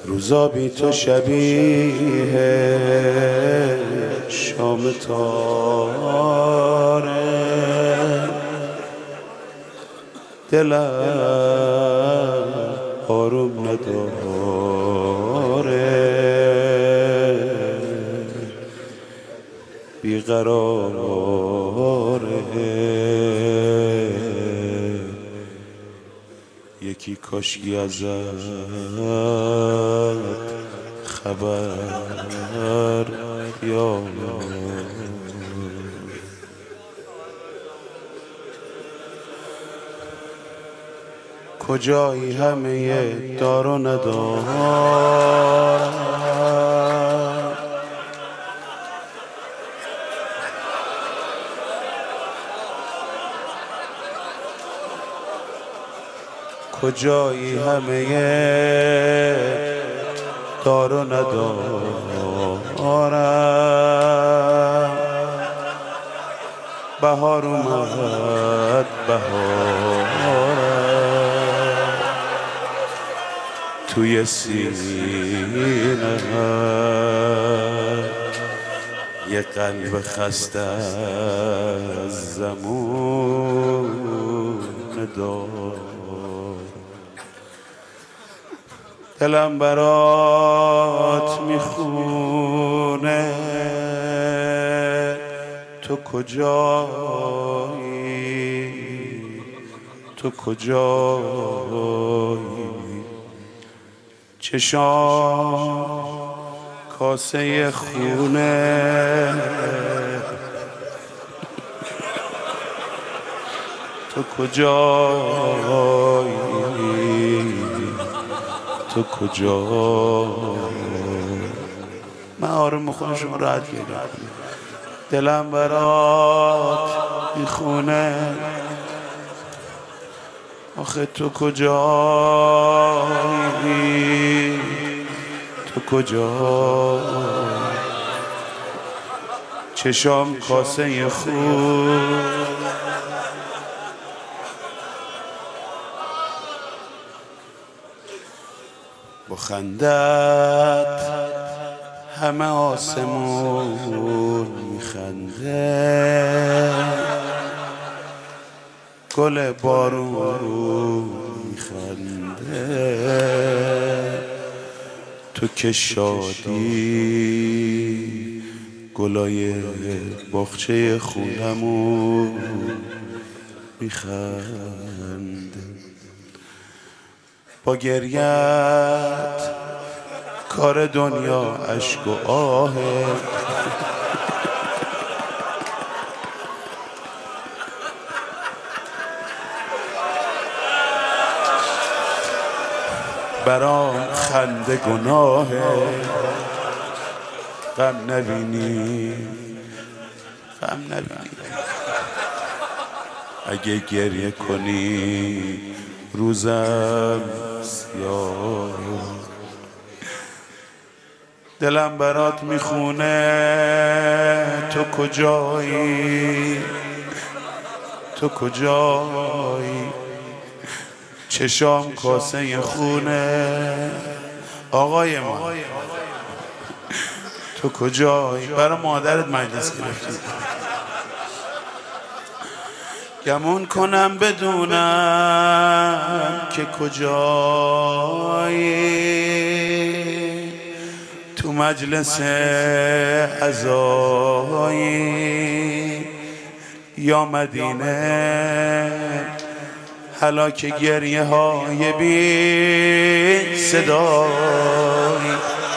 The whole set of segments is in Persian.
روزا بی تو شبیه شام تاره، دلم آروم نداره، بیقراره. یکی کاشکی ازت خبر یا کجایی همه دار و ندار، کجایی همه دار و ندارم. بهار اومد بهارم توی سینه، یه قلب خسته از زمون دار. دلم برات میخونه تو کجایی، تو کجایی. چشام کاسه خونه تو کجایی، تو کجایی. من آروم میخونم شما راحت گیرم. دلم برات میخونه آخه تو کجایی، تو کجایی. چشام کاسه خون با خندت همه آسمون میخنده، گل بارون میخنده. تو که شادی گلای باغچه خونمون میخنده. با گریت کار دنیا اشک و آهه، برام خنده گناهه. غم نبینی، غم نبینی. اگه گریه کنی روزم سیاه. دلم برات میخونه تو کجایی، تو کجایی. چشام کاسه خونه آقای ما، تو کجایی. برای مادرت مجلس گرفتی. گمون کنم بدونم که کجایی، تو مجلس عزایی یا مدینه. حالا که گریه های بی صدایی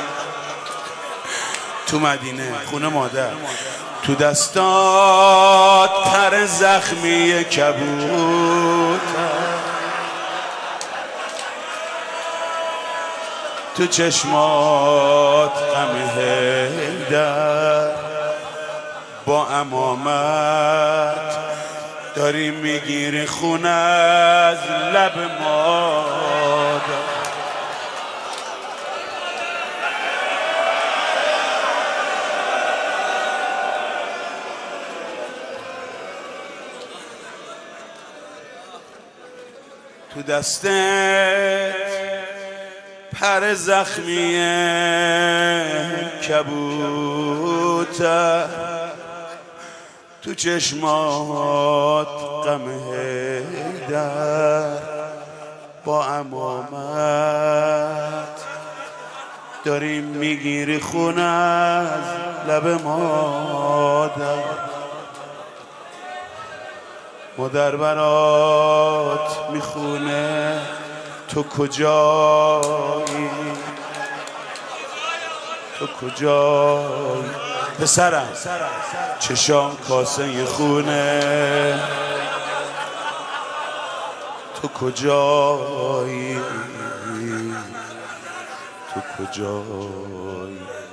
تو مدینه خونه مادر. تو دستات پر زخمی کبوتر، تو چشمات غم حیدر. با امامت داری میگیری خونه از لب مادر. تو دستت پر زخمی کبوتر تو چشمات غم حیدر با عمامت داریم میگیری خون از لب مادر برات میخونه تو کجایی پسرم چشام کاسه خونه تو کجایی